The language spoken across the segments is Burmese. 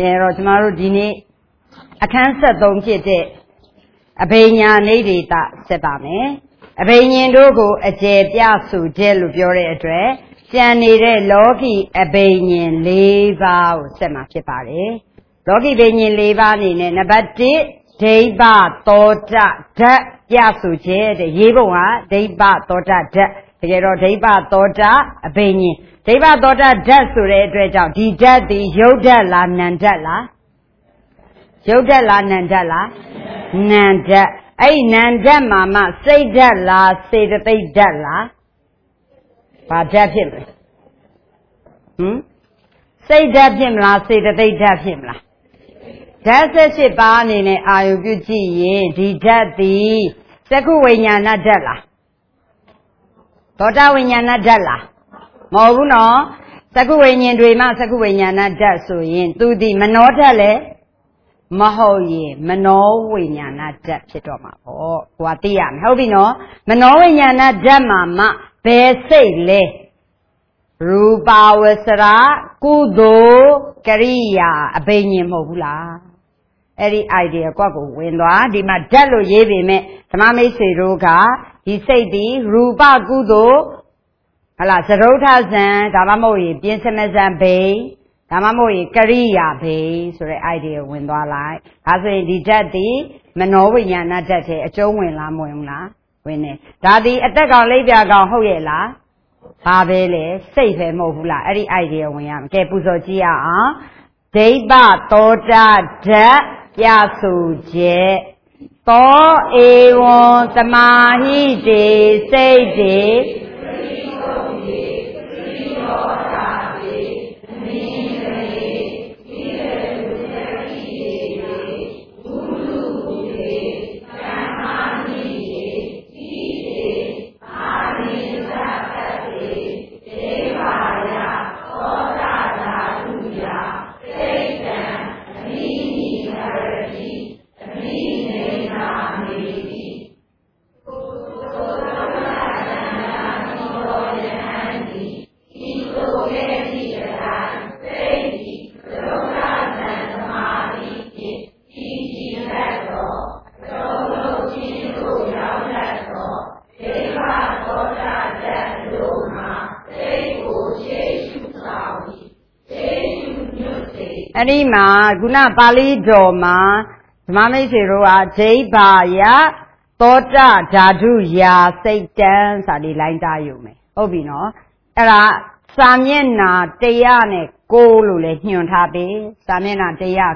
rồi chúng ta đi nè khán sát đông chết đấy bây nhà này đi ta sẽ bảo nè bây nhiêu đồ cô chế bia su chế lu biểu đấy rồi cho nên đấy logi bây nhiêu lấy vào sẽ mà chế bảo đấy logi bây nhiêu lấy vào này nè bắt đi đấy ba tổ tra đất bia su chế đấy gì bộ à đấy ba tổ tra đất cái đó đấy ba tổ tra bây nhiêu đấy ba tổ tra đất su đấy rồi cháu đi đất thì yêu đất là nan đất là yêu đất là nan đất là nan đất ấy nan đất mà xây đất là xây đất là ba đất phim xây đất phim là xây đất phim là đất sẽ ba này ai cũng chỉ đi đất thì sẽ có vài nhà na đất là tổ tra vài nhà na đất là mà cũng nó sẽ có vài nhà đuôi mà sẽ có vài nhà na đất rồi tu đi mà nói thế này mà hồi mà nói với nhà na đất thì đó mà qua tiền không biết nó mà nói với nhà na đất mà bé xây lên rupa vesara kudo kariya bây nhiêu mẫu là ấy idea qua của nguyên đó đi mà đất rồi gì vậy mẹ thằng mấy xây rồi cả thì xây đi rupa kudo là sở hữu thân thằng mà mỗi biến xem ra bể thằng mà mỗi kariya bể rồi idea nguyên đó lại à rồi đi đất đi mà nói với nhà na đất thì chỗ nguyên là mỗi là nguyên này đã đi ở đây còn lấy việc còn hậu vậy là bà về lệ xây về một vụ là ấy idea của nhà cái bút số chi à đấy ba tổ tra đất gia su chế tổ eon tamahi chế xây chếအဲ့ဒီမှာခုနပါဠိတော်မှာဓမ္မမိတ်ဆွေတို့ကဒိဗ္ဗာယသောတဓာတုယာစိတ်တံစာဒီလိုင်းတာယူမယ်ဟုတ်ပြီနော်အဲ့ဒါစာမျက်နှာ109လို့လည်းညွှန်ထားပြီစာမျက်နှာ109အဲ့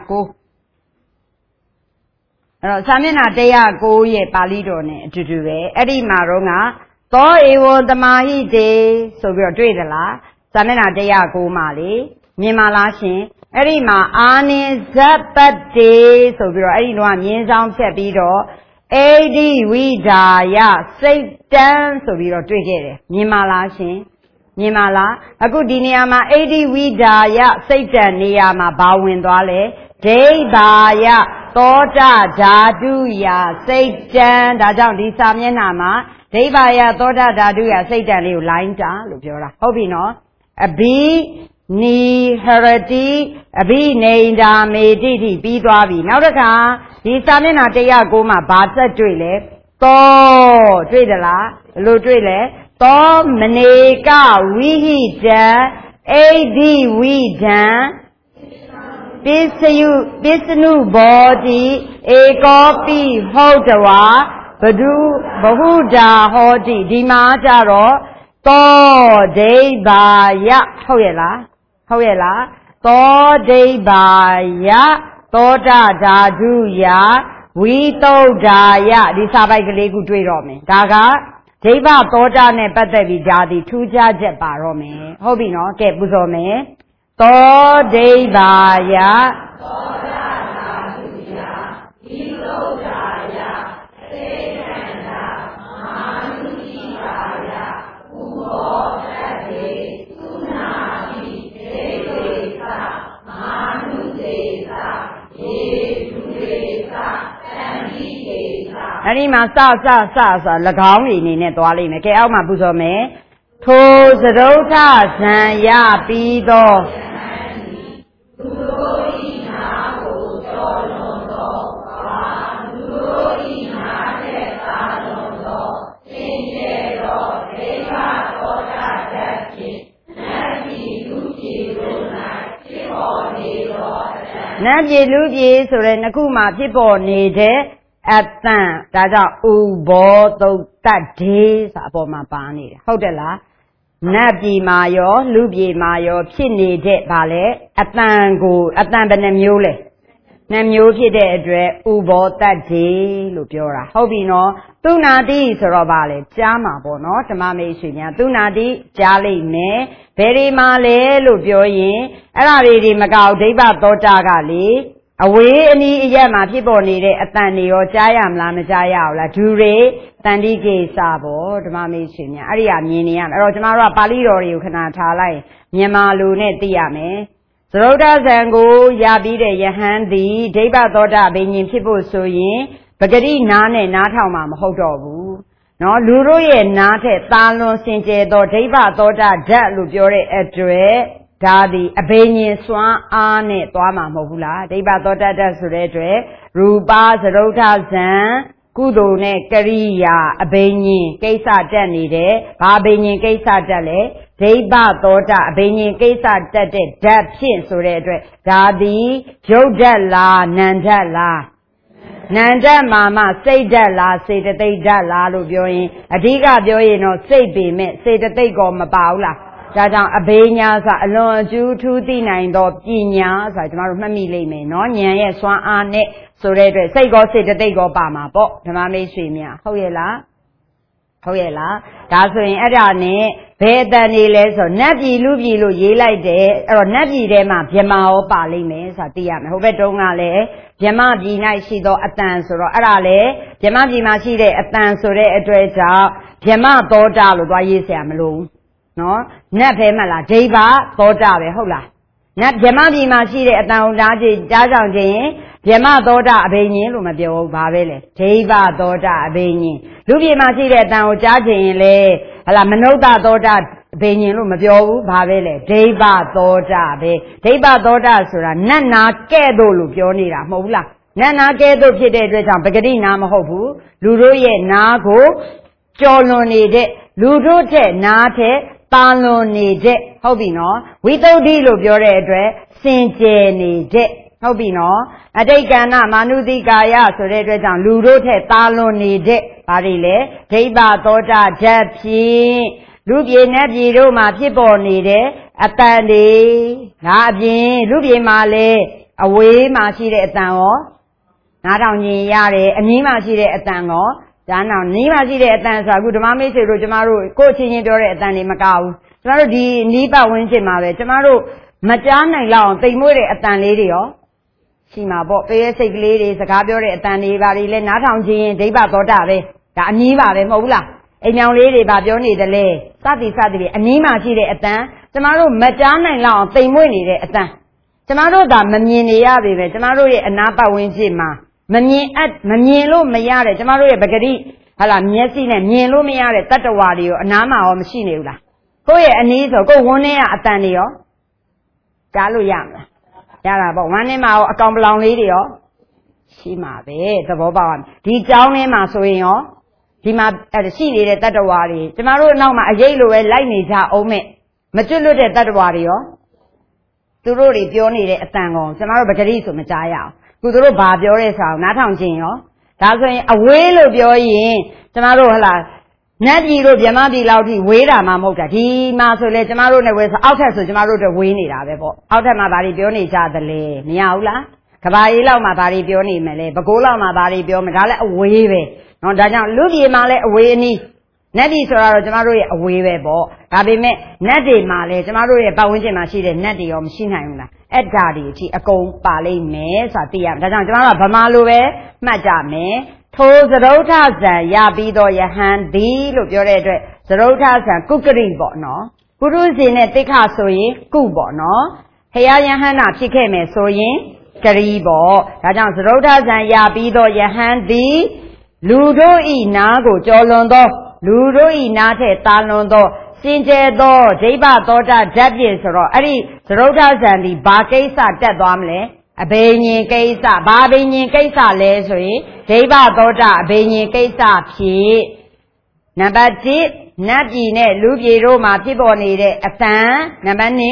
တော့စာမျက်နှာ109ရဲ့ပါဠိတော်နဲ့အတူတူပဲအဲ့ဒီမှာတော့ကသောဧဝံသမာဟိတေဆိုပြီးတော့တွေ့သလားစာမျက်နှာ109မှာလေမြင်ပါလားရှင်အဲ့ဒီမှာအာနိဇပတ္တေဆိုပြီးတော့အဲ့ဒီတော့မြင်းဆောင်ဖြတ်ပြီးတော့အေဒီဝိဒါယစိတ်တံဆိုပြီးတော့တွေ့ခဲ့တယ်မြင်ပါလားရှင်မြင်ပါလားအခုဒီနေရာမှာအေဒီဝိဒါယစိတ်တံနေရာမှာဘာဝင်သွားလဲဒိဗ္ဗာယသောတဓာတုယစိတ်တံဒါကြောင့်ဒီစာမျက်နှာမှာဒိဗ္ဗာယသောတဓာတုယစိတ်တံလေးကိုလိုင်းတာလို့ပြောတာဟုတ်ပြီနော်အဘိနိဟရတိအဘိနေန္ဒာမေတိတိပြီးသွားပြီနောက်တစ်ခါဒီစာမျက်နှာ109မှာဘာသက်တွေ့လဲသောတွေ့သလားဘယ်လိုတွေ့လဲသောမနေကဝိဟိတံအိဒိဝိဒံပစ္စနုဘောတိဧကောပိဟုတ်တဝါဘဟုတာဟောတိဒီမှာကြတော့သောဒိဗ္ဗာယဟုတ်ရဲ့လားဟုတ်ရဲ့လားသောဒိဗ္ဗာယသောတဓာတုယဝိသုဒ္ဓာယဒီစာပိုက်ကလေးခုတွေ့တော့မယ်ဒါကဒိဗ္ဗသောတနဲ့ပတ်သက်ပြီးဒါဒီထူးခြားချက်ပါတော့မယ်ဟုတ်ပြီနော်ကဲပူဇော်မယ်သောဒိဗ္ဗာယသောတဓာတုယဝိသုဒ္ဓာယသေတန္တာမာနုတိပါယဥဘောတတေသုနာတိဒေဝေသမာနုတေသယေတုတေသသံဃိတေသအဲ့ဒီမှာစဆို၎င်းတွေအနေနဲ့သွားလိမ့်မယ်ကဲအောက်မှာပူဇော်မယ်ထိုသရုဋ္ဌဇံရပြီးသောသုဒ္ဓိနာနတ်ပြည်လူပြည်ဆိုတဲ့နှစ်ခုမှာဖြစ်ပေါ်နေတဲ့အတန်ဒါကြောင့်ဥဘောသုတ်တတ်ဒေဆိုအပေါ်မှာပါနေတယ်ဟုတ်တယ်လားနတ်ပြည်မှာရောလူပြည်မှာရောဖြစ်နေတဲ့ဗာလဲအတန်ဘယ်နှမျိုးလဲနှမျိုးဖြစ်တဲ့အတွက်ဥဘောတတ်ဒေလို့ပြောတာဟုတ်ပြီနော်သူနာတိဆိုတော့ဗာလဲကြားမှာပေါ့နော်ဓမ္မမိတ်ဆွေများသူနာတိကြားလိမ့်မယ်ဘယ်ဒီမှာလဲလို့ပြောရင်အဲ့ဒါတွေမကောက်ဒိဗ္ဗသောတာကလေအဝေးအနီးအရက်မှာဖြစ်ပေါ်နေတဲ့အတန်တွေရောကြားရမလားမကြားရဘူးလားဒူရေတန်တိကိစ္စပေါ့ဓမ္မမိတ်ဆွေများအဲ့ဒီဟာမြင်နေရမယ်အဲ့တော့ကျမတို့ကပါဠိတော်တွေကိုခဏထားလိုက်မြန်မာလိုနဲ့သိရမယ်သရုဒ္ဓဇံကိုရပြီးတဲ့ယဟန်သည်ဒိဗ္ဗသောတာဘိညာဉ်ဖြစ်ဖို့ဆိုရင်ပဂတိနားနဲ့နားထောင်မှာမဟုတ်တော့ဘူးနော်လူတို့ရဲ့နားထက်သာလွန်စင်ကြယ်သောဒိဗ္ဗသောတာဓာတ်လို့ပြောတဲ့အတွက်ဒါသည်အဘိညာဉ်စွမ်းအားနဲ့သွားမှာမဟုတ်ဘူးလားဒိဗ္ဗသောတတ္တဆိုတဲ့အတွက်ရူပသရုဋ္ဌဇံကုသိုလ်နဲ့ကရိယာအဘိညာဉ်ကိစ္စတက်နေတယ်ဘာအဘိညာဉ်ကိစ္စတက်လဲဒိဗ္ဗသောတအဘိညာဉ်ကိစ္စတက်တဲ့ဓာတ်ဖြင့်ဆိုတဲ့အတွက်ဒါသည်ရုပ်ဓာတ်လားနာမ်ဓာတ်လားနန္ဒမာမစိတ်ဓာတ်လားစေတသိက်ဓာတ်လားလို့ပြောရင်အဓိကပြောရင်တော့စိတ်ပေမဲ့စေတသိက်ကောမပါဘူးလားဒါကြောင့်အဘိညာဆိုအလွန်အကျူးထူးသိနိုင်သောပညာဆိုတာကျွန်တော်တို့မှတ်မိလိမ့်မယ်နော်ဉာဏ်ရဲ့စွမ်းအားနဲ့ဆိုတဲ့အတွက်စိတ်ကောစေတသိက်ကောပါမှာပေါ့ဓမ္မမိတ်ဆွေများဟုတ်ရဲ့လားဟုတ်ရဲ့လားဒါဆိုရင်အဲ့ဒါနဲ့ဘယ်အတန်နေလဲဆိုနတ်ပြည်လူပြည်လို့ရေးလိုက်တယ်အဲ့တော့နတ်ပြည်ထဲမှာဗြဟ္မာရောပါလိမ့်မယ်ဆိုတာသိရမယ်ဟိုဘက်တုန်းကလည်းဗြဟ္မာပြည်၌ရှိသောအတန်ဆိုတော့အဲ့ဒါလေဗြဟ္မာပြည်မှာရှိတဲ့အတန်ဆိုတဲ့အတွက်ကြောင့်ဗြဟ္မာသောတာလို့သွားရေးเสียမလို့နော်နတ်ပဲမလားဒိဗ္ဗသောတာပဲဟုတ်လားနတ်ဗြဟ္မာပြည်မှာရှိတဲ့အတန်ဟုတ်သားချင်းကြားကြောင်ခြင်းဗြဟ္မာသောတာအဘိညာဉ်လို့မပြောဘူးဘာပဲလဲဒိဗ္ဗသောတာအဘိညာဉ်လူပြည်မှာရှိတဲ့အတန်ကိုကြားခြင်းရင်လေဟလာမနုဿသောတာအဘိညာဉ်လို့မပြောဘူးဘာပဲလဲဒိဗ္ဗသောတာပဲဒိဗ္ဗသောတာဆိုတာနတ်နာကဲ့သို့လို့ပြောနေတာမဟုတ်ဘူးလားနတ်နာကဲ့သို့ဖြစ်တဲ့အတွက်ကြောင့်ပဂတိနာမဟုတ်ဘူးလူတို့ရဲ့နာကိုကြော်လွန်နေတဲ့လူတို့တဲ့နာတဲ့တာလွန်နေတဲ့ဟုတ်ပြီနော်ဝိသုဒ္ဓိလို့ပြောတဲ့အတွက်စင်ကြယ်နေတဲ့ဟုတ်ပြီနော်အတိတ်ကဏ္ဍမာနုတိကာယဆိုတဲ့အတွက်ကြောင့်လူတို့ထက်တာလွန်နေတဲ့ဘာတွေလဲဒိဗ္ဗသောတာဓာတ်ဖြင့်လူပြေနဲ့ပြေတို့မှာဖြစ်ပေါ်နေတဲ့အတန်တွေဒါအပြင်လူပြေမှာလည်းအဝေးမှာရှိတဲ့အတန်ရောနားထောင်ခြင်းရတယ်အနည်းမှာရှိတဲ့အတန်ရောဒါနောက်နီးမှရှိတဲ့အတန်ဆိုအခုဓမ္မမိတ်ဆွေတို့ကျမတို့ကိုယ်ချင်းချင်းပြောတဲ့အတန်တွေမကဘူးကျမတို့ဒီနီးပတ်ဝန်းကျင်မှာပဲကျမတို့မကြားနိုင်လောက်အောင်တိမ်မွေ့တဲ့အတန်လေးတွေရောရှိမှာပေါ့ပေးရဲ့စိတ်ကလေးတွေစကားပြောတဲ့အတန်တွေဘာတွေလဲနားထောင်ခြင်းဒိဗ္ဗသောတာပဲဒါအနည်းပါပဲမဟုတ်ဘူးလားအိမ်မြောင်လေးတွေဘာပြောနေတယ်လဲစသည်တွေအနည်းမှရှိတဲ့အတန်ကျမတို့မကြားနိုင်လောက်အောင်တိမ်မွေ့နေတဲ့အတန်ကျမတို့ဒါမမြင်နေရပေပဲကျမတို့ရဲ့အနာပတ်ဝန်းကျင်မှာမမြင်လို့မရတဲ့ကျမတို့ရဲ့ပဂတိဟာလာမျက်စိနဲ့မြင်လို့မရတဲ့တတ္တဝါတွေရောအနားမှာရောမရှိနေဘူးလားကိုယ့်ရဲ့အနည်းဆိုကိုယ်ဝန်းထဲကအတန်တွေရောကြားလို့ရမလားရတာပေါ့ဝန်းထဲမှာရောအကောင်ပလောင်လေးတွေရောရှိမှာပဲသဘောပေါက်ရမယ်ဒီကြောင်းထဲမှာဆိုရင်ရောဒီမှာရှိနေတဲ့တတ္တဝါတွေကျမတို့အနောက်မှာအရေးလိုပဲလိုက်နေကြအောင်မဲ့မကျွတ်လွတ်တဲ့တတ္တဝါတွေရောသူတို့တွေပြောနေတဲ့အတန်ကောင်ကျမတို့ပဂတိဆိုမကြားရအောင်သူတို့ဘာပြောတဲ့ဆောင်းနားထောင်ခြင်းရောဒါဆိုရင်အဝေးလို့ပြောရင်ကျမတို့ဟလာနတ်ပြည်တို့ဗြဟ္မာပြည်လောက်ထိဝေးတာမှမဟုတ်တာဒီမှာဆိုလေကျမတို့နဲ့ဝေးဆိုအောက်ထက်ဆိုကျမတို့တို့ဝေးနေတာပဲပေါ့အောက်ထက်မှာဘာတွေပြောနေကြသလဲမရဘူးလားကဘာကြီးလောက်မှာဘာတွေပြောနေမလဲပဲကိုးလောက်မှာဘာတွေပြောမလဲဒါလည်းအဝေးပဲနော်ဒါကြောင့်လူပြည်မှာလည်းအဝေးအနီးနတ်ပြည်ဆိုတော့ကျမတို့ရဲ့အဝေးပဲပေါ့ဒါပေမဲ့နတ်တွေမှာလည်းကျမတို့ရဲ့ပတ်ဝန်းကျင်မှာရှိတဲ့နတ်တွေရောမရှိနိုင်ဘူးလားအဲ့ဒါတွေအထိအကုန်ပါလိမ့်မယ်ဆိုတာသိရမယ်ဒါကြောင့်ကျမတို့ကဗမာလိုပဲမှတ်ကြမယ်ထိုသရုဋ္ဌဇံရပြီးတော့ယဟန်သည်လို့ပြောတဲ့အတွက်သရုဋ္ဌဇံကုကရိပေါ့နော်ပုရုဇဉ်နဲ့တိခဆိုရင်ကုပေါ့နော်ဖရာယဟန္တာဖြစ်ခဲ့မယ်ဆိုရင်ကရိပေါ့ဒါကြောင့်သရုဋ္ဌဇံရပြီးတော့ယဟန်သည်လူတို့ဤနာကိုကြော်လွန်သောလူတို့ဤနာထက်တာလွန်သောစင်ကြယ်သောဒိဗ္ဗသောတာဓာတ်ဖြင့်ဆိုတော့အဲ့ဒီသရုဋ္ဌဇံဒီဘာကိစ္စတက်သွားမလဲအဘိညာဉ်ကိစ္စဘာအဘိညာဉ်ကိစ္စလဲဆိုရင်ဒိဗ္ဗသောတာအဘိညာဉ်ကိစ္စဖြင့်နံပါတ်1နတ်ပြည်နဲ့လူပြည်တို့မှာဖြစ်ပေါ်နေတဲ့အတန်နံပါတ်2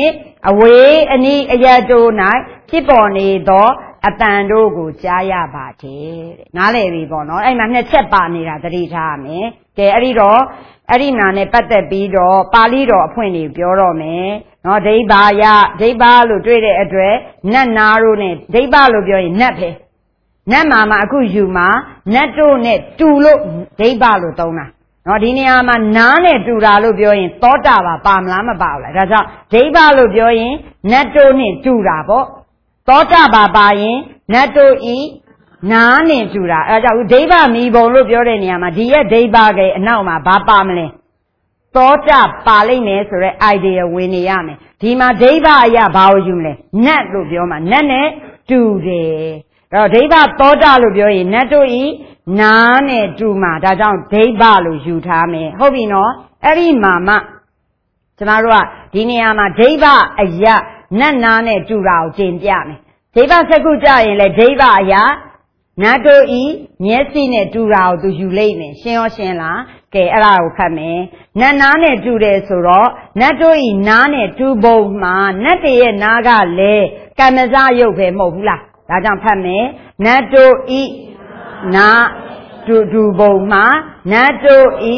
အဝေးအနီးအရတို့၌ဖြစ်ပေါ်နေသောအတန်တို့ကိုကြားရပါတဲ့နားလည်ပြီပေါ့နော်အဲ့မှာနှစ်ချက်ပါနေတာသတိထားရမယ်ကဲအဲ့ဒီမှာနဲ့ပတ်သက်ပြီးတော့ပါဠိတော်အဖွင့်နေပြောတော့မယ်နော်ဒိဗ္ဗာယဒိဗ္ဗာလို့တွေ့တဲ့အတွက်နတ်နာတို့နဲ့ဒိဗ္ဗာလို့ပြောရင်နတ်ပဲနတ်မှာအခုယူမှာနတ်တို့နဲ့တူလို့ဒိဗ္ဗာလို့သုံးတာနော်ဒီနေရာမှာနားနဲ့တူတာလို့ပြောရင်သောတာပါမလားမပါဘူးလားဒါကြောင့်ဒိဗ္ဗာလို့ပြောရင်နတ်တို့နဲ့တူတာပေါ့သောတာပါရင်နတ်တို့ဤနားနဲ့တူတာအဲဒါကြောင့်ဒိဗ္ဗာမိဘုံလို့ပြောတဲ့နေရာမှာဒီရဲ့ဒိဗ္ဗာကအနောက်မှာဘာပါမလဲသောတာပါလိမ့်မယ်ဆိုတော့ idea ဝင်နေရမယ်ဒီမှာဒိဗ္ဗာအရာဘာကိုယူမလဲနတ်လို့ပြောမှာနတ်နဲ့တူတယ်အဲ့တော့ဒိဗ္ဗာသောတာလို့ပြောရင်နတ်တို့ဤနားနဲ့တူမှာဒါကြောင့်ဒိဗ္ဗာလို့ယူထားမယ်ဟုတ်ပြီနော်အဲ့ဒီမှာမှကျမတို့ကဒီနေရာမှာဒိဗ္ဗာအရာနတ်နာနဲ့တူတာကိုတင်ပြမယ်ဒိဗ္ဗစကုကြရင်လေဒိဗ္ဗအရာနတ်တို့ဤမျက်စိနဲ့တူတာကိုသူယူလိုက်မယ်ရှင်းရောရှင်းလားကဲအဲ့ဒါကိုဖတ်မယ်နတ်နာနဲ့တူတယ်ဆိုတော့နတ်တို့ဤနားနဲ့တူပုံမှာနတ်တရဲ့နားကလည်းကမ္မဇရုပ်ပဲမဟုတ်ဘူးလားဒါကြောင့်ဖတ်မယ်နတ်တို့ဤနားတူပုံမှာနတ်တို့ဤ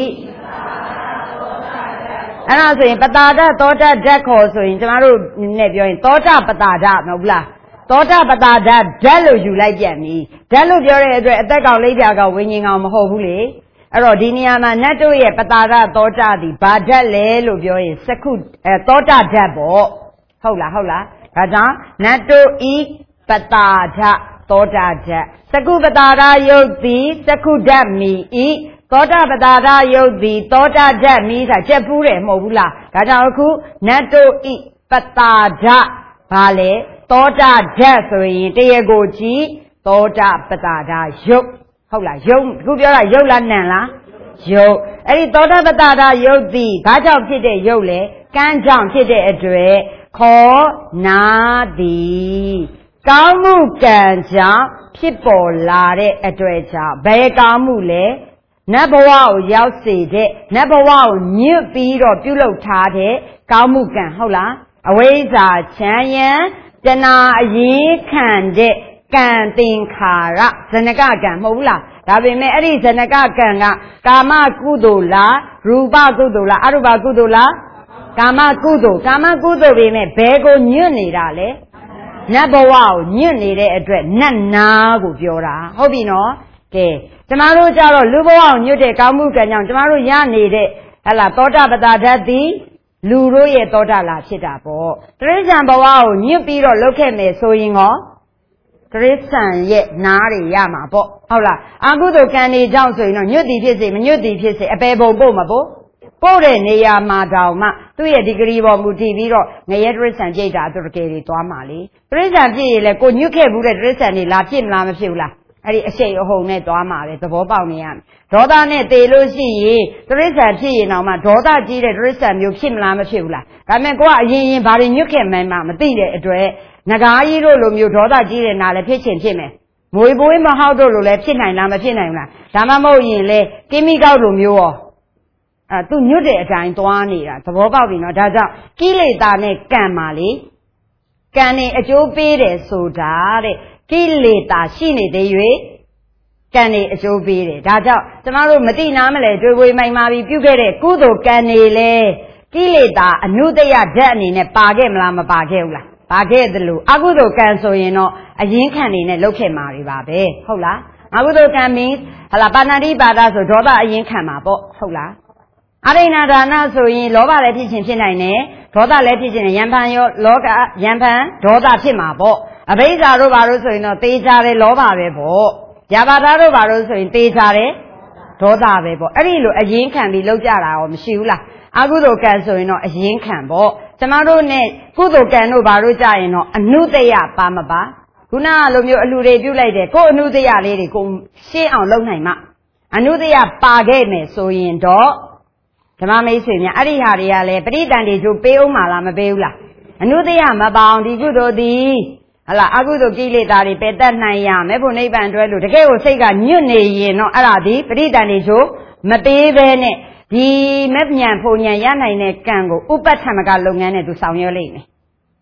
အဲ့ဒါဆိုရင်ပတာဒသောတဓာတ်ခေါ်ဆိုရင်ကျမတို့နဲ့ပြောရင်သောတပတာဒမဟုတ်ဘူးလားသောတပတာဓာတ်လို့ယူလိုက်ပြန်ပြီဓာတ်လို့ပြောတဲ့အတွက်အသက်ကောင်လိပ်ပြာကောင်ဝိညာဉ်ကောင်မဟုတ်ဘူးလေအဲ့တော့ဒီနေရာမှာနတ်တို့ရဲ့ပတာဒသောတသည်ဘာဓာတ်လဲလို့ပြောရင်စကုသောတဓာတ်ပေါ့ဟုတ်လားဒါကြောင့်နတ်တို့ဤပတာဒသောတဓာတ်စကုပတာဒယုတ်သည်စကုဓာတ်မီဤသောတပတာဒယုတ်သည်သောတဓာတ်မီဆိုတာချက်ပူးတယ်မဟုတ်ဘူးလားဒါကြောင့်အခုနတ်တို့ဤပတာဒဘာလဲသောတာဓာတ်ဆိုရင်တရေကိုကြည့်သောတာပတာဒယုတ်ဟုတ်လားယုတ်ခုပြောတာယုတ်လားနံလားယုတ်အဲ့ဒီသောတာပတာဒယုတ်သည်ဘာကြောင့်ဖြစ်တဲ့ယုတ်လဲကံကြောင့်ဖြစ်တဲ့အတွက်ခေါ်နာသည်ကောင်းမှုကံကြောင့်ဖြစ်ပေါ်လာတဲ့အတွက်ကြောင့်ဘယ်ကောင်းမှုလဲနတ်ဘဝကိုရောက်စေတဲ့နတ်ဘဝကိုညွတ်ပြီးတော့ပြုလုပ်ထားတဲ့ကောင်းမှုကံဟုတ်လားအဝိဇ္ဇာချမ်းယံတဏှာအရေးခံတဲ့ကံသင်္ခါရဇနကကံမဟုတ်ဘူးလားဒါပေမဲ့အဲ့ဒီဇနကကံကကာမကုသိုလ်လားရူပကုသိုလ်လားအရူပကုသိုလ်လားကာမကုသိုလ်ပေမဲ့ဘယ်ကိုညွတ်နေတာလဲနတ်ဘဝကိုညွတ်နေတဲ့အတွက်နတ်နာကိုပြောတာဟုတ်ပြီနော်ကဲကျမတို့ကြတော့လူဘဝကိုညွတ်တဲ့ကောင်းမှုကံကြောင့်ကျမတို့ရနေတဲ့ဟလာသောတာပတာဓာတ်သည်လူတို့ရဲ့သောတာလာဖြစ်တာပေါ့တရိစ္ဆာန်ဘဝကိုညွတ်ပြီးတော့လုပ်ခဲ့မယ်ဆိုရင်ရောတရိစ္ဆာန်ရဲ့နားတွေရမှာပေါ့ဟုတ်လားအကုသိုလ်ကံတွေကြောင့်ဆိုရင်တော့ညွတ်သည်ဖြစ်စေမညွတ်သည်ဖြစ်စေအပေပုံပို့မှာပို့တဲ့နေရာမှာတောင်မှသူ့ရဲ့ဒီဂရီပေါ်မူတည်ပြီးတော့ငရဲတရိစ္ဆာန်ပြိတ္တာသူတကယ်တွေသွားမှာလေတရိစ္ဆာန်ပြည့်ရင်လေကိုညွတ်ခဲ့ဘူးတဲ့တရိစ္ဆာန်တွေလာဖြစ်မလားမဖြစ်ဘူးလားအဲ့ဒီအရှိန်အဟုန်နဲ့သွားမှာပဲသဘောပေါက်နေရမယ်ဒေါသနဲ့သေလို့ရှိရင်တရိစ္ဆာန်ဖြစ်ရင်တော့မှဒေါသကြီးတဲ့တရိစ္ဆာန်မျိုးဖြစ်မလားမဖြစ်ဘူးလားဒါပေမဲ့ကိုကအရင်ဘာတွေညွတ်ခဲ့မှန်းမသိတဲ့အတွက်ငကားကြီးတို့လိုမျိုးဒေါသကြီးတဲ့နာလည်းဖြစ်ချင်ဖြစ်မယ်မွေပွေးမဟောက်တို့လိုလည်းဖြစ်နိုင်လားမဖြစ်နိုင်ဘူးလားဒါမှမဟုတ်ရင်လေကင်းမိကောက်လိုမျိုးရောသူညွတ်တဲ့အတိုင်းသွားနေတာသဘောပေါက်ပြီနော်ဒါကြောင့်ကိလေသာနဲ့ကံပါလေကံနဲ့အကျိုးပေးတယ်ဆိုတာတဲ့ကိလေသာရှိနေသေး၍ကံနေအကျိုးပေးတယ်ဒါကြောင့်ကျမတို့မတိနာမလဲကြွေဝေမိုင်မာပြီးပြုခဲ့တဲ့ကုသိုလ်ကံနေလေကိလေသာအနုတ္တယဓာတ်အနေနဲ့ပါခဲ့မလားမပါခဲ့ဘူးလားပါခဲ့သလိုအကုသိုလ်ကံဆိုရင်တော့အရင်ခံနေနဲ့လုပ်ခဲ့မှာတွေပါပဲဟုတ်လားအကုသိုလ်ကံ means ဟလာပါဏာတိပါဒဆိုဒေါသအရင်ခံမှာပေါ့ဟုတ်လားအရိဏဒါနဆိုရင်လောဘလည်းဖြစ်ခြင်းဖြစ်နိုင်တယ်ဒေါသလည်းဖြစ်ခြင်းနဲ့ယံဖန်ရောလောကယံဖန်ဒေါသဖြစ်မှာပေါ့အဘိဇ္ဇာတို့ဘာလို့ဆိုရင်တော့သေချာတယ်လောဘပဲပေါ့ယာဘာဒတို့ဘာလို့ဆိုရင်သေချာတယ်ဒေါသပဲပေါ့အဲ့ဒီလိုအရင်ခံပြီးလောက်ကြတာရောမရှိဘူးလားအကုသိုလ်ကံဆိုရင်တော့အရင်ခံပေါ့ကျမတို့နဲ့ကုသိုလ်ကံတို့ဘာလို့ကြရင်တော့အနုတ္တယပါမပါခုနကလိုမျိုးအလှတွေပြုတ်လိုက်တယ်ကိုယ်အနုတ္တယလေးတွေကိုရှင်းအောင်လုပ်နိုင်မှအနုတ္တယပါခဲ့မယ်ဆိုရင်တော့ဓမ္မမိတ်ဆွေများအဲ့ဒီဟာတွေကလည်းပရိတန်တွေကျိုးပေးအောင်မလားမပေးဘူးလားအနုတ္တယမပါအောင်ဒီကုသိုလ်သည်ဟလာအကုသိုလ်ကိလေသာတွေပယ်တတ်နိုင်ရမယ်ဖို့နိဗ္ဗာန်တွဲလို့တကယ်ကိုစိတ်ကညွတ်နေရင်တော့အဲ့ဒါဒီပရိတန်တွေကျိုးမပေးဘဲနဲ့ဒီမဉ္ဇဉ်ဖုန်ဉဏ်ရနိုင်တဲ့ကံကိုဥပ္ပထမကလုပ်ငန်းနဲ့သူဆောင်ရွက်လိမ့်မယ်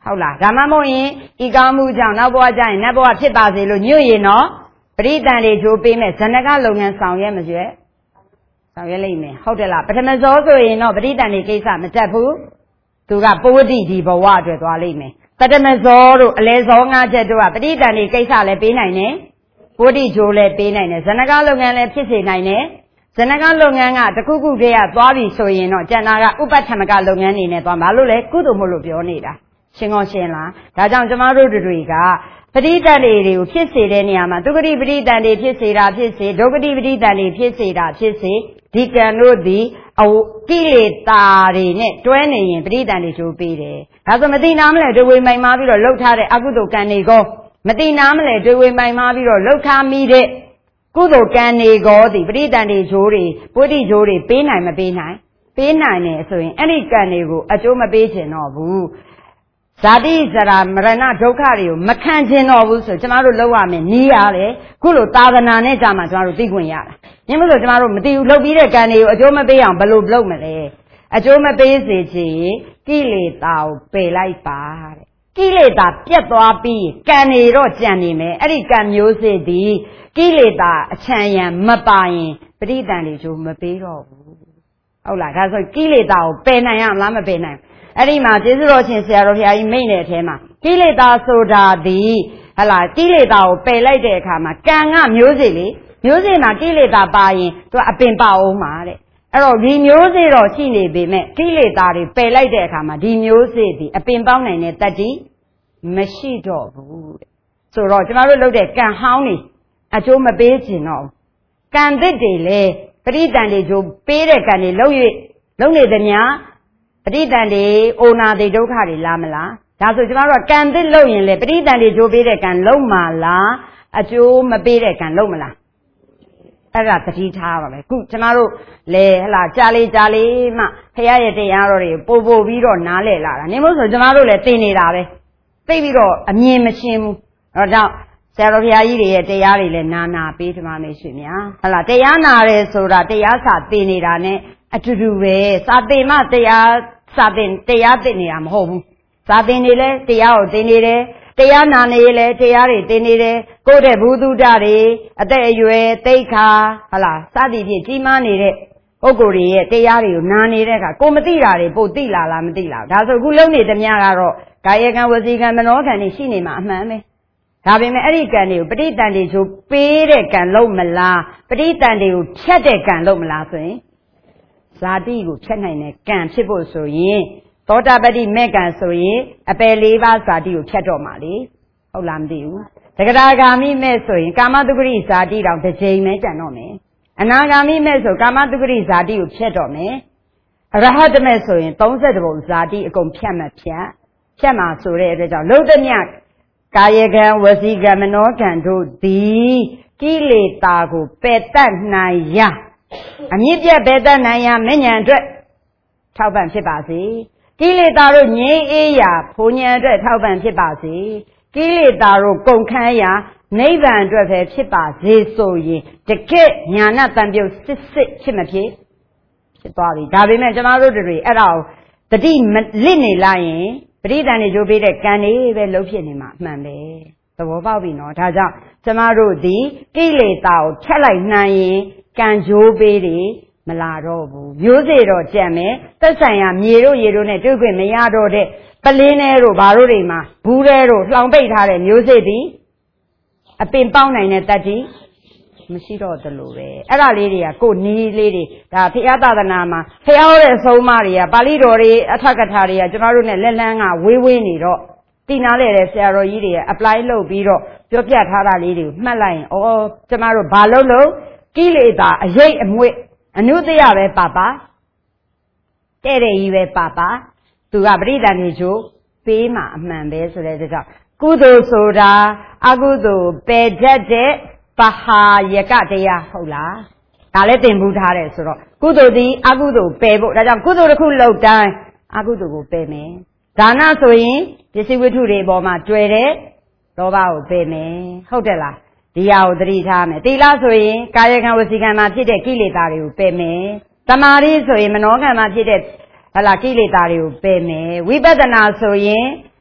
ဟုတ်လားဒါမှမဟုတ်ရင်ဤကောင်းမှုကြောင့်နောက်ဘဝကျရင်နတ်ဘဝဖြစ်ပါစေလို့ညွှန်ရင်တော့ပရိသန္တိကြိုးပေးမဲ့ဇဏကလုပ်ငန်းဆောင်ရွက်မရွက်ဆောင်ရွက်လိမ့်မယ်ဟုတ်တယ်လားပထမဇောဆိုရင်တော့ပရိသန္တိကိစ္စမတက်ဘူးသူကပဝတိဒီဘဝအတွက်သွားလိမ့်မယ်ပထမဇောတို့အလဲဇော၅ချက်တို့ကပရိသန္တိကိစ္စလည်းပေးနိုင်တယ်ပဝတိကြိုးလည်းပေးနိုင်တယ်ဇဏကလုပ်ငန်းလည်းဖြစ်စေနိုင်တယ်ဇဏကလုပ်ငန်းကတခုခုတည်းကသွားပြီဆိုရင်တော့ကျန်တာကဥပထမကလုပ်ငန်းနေနဲ့သွားဘာလို့လဲကုသိုလ်မို့လို့ပြောနေတာရှင်းကောရှင်းလားဒါကြောင့်ကျမတို့တွေကပဋိသန္ဓေတွေကိုဖြစ်စေတဲ့နေရာမှာဒုက္ခတိပဋိသန္ဓေဖြစ်စေတာဖြစ်စေဒုက္ခတိပဋိသန္ဓေဖြစ်စေတာဖြစ်စေဒီကံတို့သည်ကိလေသာတွေနဲ့တွဲနေရင်ပဋိသန္ဓေကျိုးပေးတယ်ဒါဆိုမသိနာမလဲတွေဝေမိုင်မာပြီးတော့လှုပ်ထားတဲ့အကုသိုလ်ကံတွေကိုမသိနာမလဲတွေဝေမိုင်မာပြီးတော့လှုပ်ထားမိတဲ့ကုသိုလ်ကံတွေကိုဒီပဋိသန္ဓေကျိုးတွေပုဒ်တိကျိုးတွေပေးနိုင်မပေးနိုင်ပေးနိုင်တယ်ဆိုရင်အဲ့ဒီကံတွေကိုအကျိုးမပေးချင်တော့ဘူးဇာတိဇရာမရဏဒုက္ခတွေကိုမခံကျင်တော့ဘူးဆိုကျမတို့လောက်ရမယ်နီးရတယ်ခုလိုသာသနာနဲ့ကြာမှကျမတို့သိခွင့်ရတာညမလို့ကျမတို့မသိဘူးလုပ်ပြီးတဲ့ကံတွေကိုအကျိုးမပေးအောင်ဘယ်လိုလုပ်မလဲအကျိုးမပေးစေချင်ကိလေသာကိုပယ်လိုက်ပါတဲ့ကိလေသာပြတ်သွားပြီးကံတွေတော့ကြံနေမယ်အဲ့ဒီကံမျိုးစေ့သည်ကိလေသာအချမ်းရံမပါရင်ပဋိသန္ဓေကျိုးမပေးတော့ဘူးဟုတ်လားဒါဆိုကိလေသာကိုပယ်နိုင်ရမလားမပယ်နိုင်အဲ့ဒီမှာကျေးဇူးတော်ရှင်ဆရာတော်ဘုရားကြီးမိန့်တဲ့အထဲမှာကိလေသာဆိုတာသည်ဟလာကိလေသာကိုပယ်လိုက်တဲ့အခါမှာကံကမျိုးစေ့လေမျိုးစေ့မှာကိလေသာပါရင်သူကအပင်ပါအောင်မှာတဲ့အဲ့တော့ဒီမျိုးစေ့တော့ရှိနေပေမဲ့ကိလေသာတွေပယ်လိုက်တဲ့အခါမှာဒီမျိုးစေ့သည်အပင်ပေါင်းနိုင်တဲ့တတ္တိမရှိတော့ဘူးတဲ့ဆိုတော့ကျမတို့လုပ်တဲ့ကံဟောင်းနေအကျိုးမပေးချင်တော့ကံသစ်တွေလေပဋိသန္ဓေကျိုးပေးတဲ့ကံတွေလုပ်နေသမျှပဋိသန္ဓေအိုနာတိဒုက္ခတွေလားမလားဒါဆိုကျမတို့ကကံသစ်လုပ်ရင်လေပဋိသန္ဓေကျိုးပေးတဲ့ကံလုပ်မှာလားအကျိုးမပေးတဲ့ကံလုပ်မလားအဲ့ဒါသတိထားပါမယ်ခုကျမတို့လေဟလာကြားလေးမှဖခင်ရဲ့တရားတော်တွေပို့ပြီးတော့နားလည်လာတာနေမို့ဆိုကျမတို့လည်းသိနေတာပဲသိပြီးတော့အမြင်မရှင်းဘူးအဲ့တော့ဆရာတော်ဘုရားကြီးတွေရဲ့တရားတွေလည်းနာပေးဓမ္မမေရှင်များဟလာတရားနာတယ်ဆိုတာတရားစာသိနေတာနဲ့အတူတူပဲစာသင်မှတရားသိနေတာမဟုတ်ဘူးစာသင်နေလဲတရားကိုသင်နေတယ်တရားနာနေလဲတရားတွေသင်နေတယ်ကိုယ့်တဲ့ဘုသူတ္တတွေအသက်အရွယ်သိက္ခာဟလာစသည်ဖြင့်ကြီးမားနေတဲ့ပုဂ္ဂိုလ်တွေရဲ့တရားတွေကိုနာနေတဲ့အခါကိုမသိတာတွေပို့သိလာလားမသိလားဒါဆိုအခုလုံးနေသမျှကတော့ကာယကံဝစီကံမနောကံတွေရှိနေမှာအမှန်ပဲဒါပေမဲ့အဲ့ဒီကံတွေကိုပဋိသန္ဓေဆိုပေးတဲ့ကံလုံးမလားပဋိသန္ဓေကိုဖြတ်တဲ့ကံလုံးမလားဆိုရင်ဇာတိကိုဖြတ်နိုင်တဲ့ကံဖြစ်ဖို့ဆိုရင်သောတာပတိမေကံဆိုရင်အပယ်၄ပါးဇာတိကိုဖြတ်တော့မှာလေဟုတ်လားမသိဘူးသဂရာဂာမိမဲ့ဆိုရင်ကာမတုဂရိဇာတိတောင်တစ်ကြိမ်ပဲကြံတော့မယ်အနာဂာမိမဲ့ဆိုကာမတုဂရိဇာတိကိုဖြတ်တော့မယ်အရဟတမဲ့ဆိုရင်30ပုံဇာတိအကုန်ဖြတ်မှာဆိုတဲ့အတွက်ကြောင့်လုံးသမျှကာယကံဝစီကံမနောကံတို့သည်ကိလေသာကိုပယ်တတ်နိုင်ရာအမြင့်ပြတ်ပယ်တတ်နိုင်ရာမဉ္ဇဉ်အတွက်ထောက်ပံ့ဖြစ်ပါစေကိလေသာတို့ငြိမ်းအေးရာဘုံဉဏ်အတွက်ထောက်ပံ့ဖြစ်ပါစေကိလေသာတို့ကုန်ခန်းရာနိဗ္ဗာန်အတွက်ပဲဖြစ်ပါစေဆိုရင်တကယ့်ညာဏတံပြုတ်စစ်ဖြစ်မဖြစ်သွားပြီဒါပေမဲ့ကျမတို့တွေအဲ့ဒါကိုတတိလစ်နေလိုက်ရင်ပဋိသန္ဓေကျိုးပေးတဲ့ကံတွေပဲလုံးဖြစ်နေမှာအမှန်ပဲသဘောပေါက်ပြီနော်ဒါကြောင့်ကျမတို့ဒီကိလေသာကိုဖြတ်လိုက်နိုင်ရင်ကံကျိုးပေးတယ်မလာတော့ဘူးမျိုးစေ့တော့ကြံမယ်သက်ဆိုင်ရာမြေတို့ရေတို့နဲ့တွေ့ခွင့်မရတော့တဲ့ပလင်းထဲတို့ဘာတို့တွေမှာဘူးထဲတို့လှောင်ပိတ်ထားတဲ့မျိုးစေ့သည်အပင်ပေါင်းနိုင်တဲ့တတ္တိမရှိတော့သလိုပဲအဲ့ဒါလေးတွေကကိုယ်နီးလေးတွေဒါဖရာသာသနာမှာဖရာဟောတဲ့အဆုံးအမတွေကပါဠိတော်တွေအထကထာတွေကကျမတို့နဲ့လက်လန်းကဝေးနေတော့သိနာလေတဲ့ဆရာတော်ကြီးတွေ apply လုပ်ပြီးတော့ပြောပြထားတာလေးတွေကိုမှတ်လိုက်ရင်ဩကျမတို့ဘာလို့ကိလေသာအရိပ်အမွေ့အနုတ္တရပဲပါတဲ့ကြီးပဲပါသူကပဋိသန္ဓေကျိုးပေးမှအမှန်ပဲဆိုတဲ့ကြောင့်ကုသိုလ်ဆိုတာအကုသိုလ်ပယ်တတ်တဲ့ပဟာယကတရားဟုတ်လားဒါလည်းသင်ဘူးထားတယ်ဆိုတော့ကုသိုလ်သည်အကုသိုလ်ပယ်ဖို့ဒါကြောင့်ကုသိုလ်တစ်ခုလုပ်တိုင်းအကုသိုလ်ကိုပယ်မယ်ဒါနဆိုရင်ပစ္စည်းဝတ္ထုတွေပေါ်မှာတွေ့တဲ့လောဘကိုပယ်မယ်ဟုတ်တယ်လားဒီဟာကိုသတိထားမယ်သီလဆိုရင်ကာယကံဝစီကံမှာဖြစ်တဲ့ကိလေသာတွေကိုပယ်မယ်သမာဓိဆိုရင်မနောကံမှာဖြစ်တဲ့ကိလေသာတွေကိုပယ်မယ်ဝိပဿနာဆိုရင်